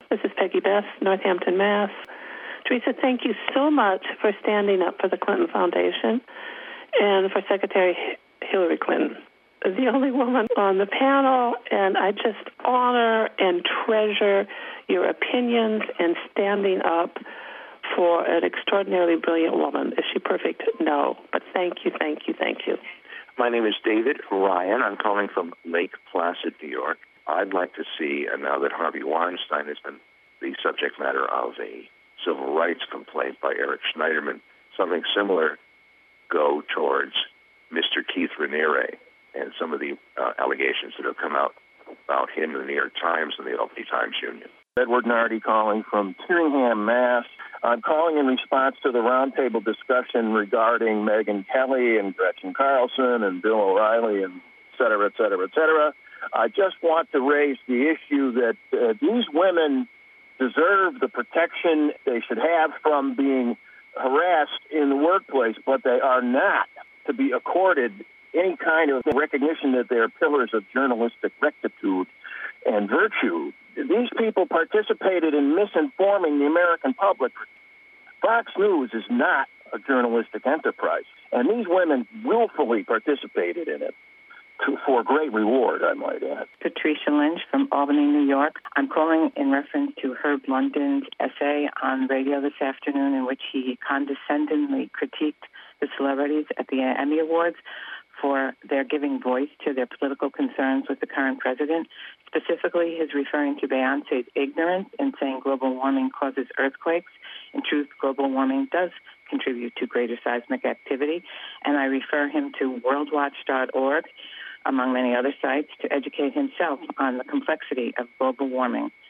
This is Peggy Best, Northampton, Mass. Teresa, thank you so much for standing up for the Clinton Foundation and for Secretary Hillary Clinton. The only woman on the panel, and I just honor and treasure your opinions and standing up for an extraordinarily brilliant woman. Is she perfect? No. But thank you, thank you, thank you. My name is David Ryan. I'm calling from Lake Placid, New York. I'd like to see, now that Harvey Weinstein has been the subject matter of a civil rights complaint by Eric Schneiderman, something similar go towards Mr. Keith Raniere and some of the allegations that have come out about him in the New York Times and the Albany Times Union. Edward Nardi calling from Tyringham, Mass. I'm calling in response to the roundtable discussion regarding Megyn Kelly and Gretchen Carlson and Bill O'Reilly and et cetera, et cetera, et cetera. I just want to raise the issue that these women deserve the protection they should have from being harassed in the workplace, but they are not to be accorded any kind of recognition that they're pillars of journalistic rectitude and virtue. These people participated in misinforming the American public. Fox News is not a journalistic enterprise, and these women willfully participated in it for great reward, I might add. Patricia Lynch from Albany, New York. I'm calling in reference to Herb London's essay on radio this afternoon in which he condescendingly critiqued the celebrities at the Emmy Awards for their giving voice to their political concerns with the current president. Specifically, his referring to Beyonce's ignorance in saying global warming causes earthquakes. In truth, global warming does contribute to greater seismic activity, and I refer him to worldwatch.org, among many other sites, to educate himself on the complexity of global warming.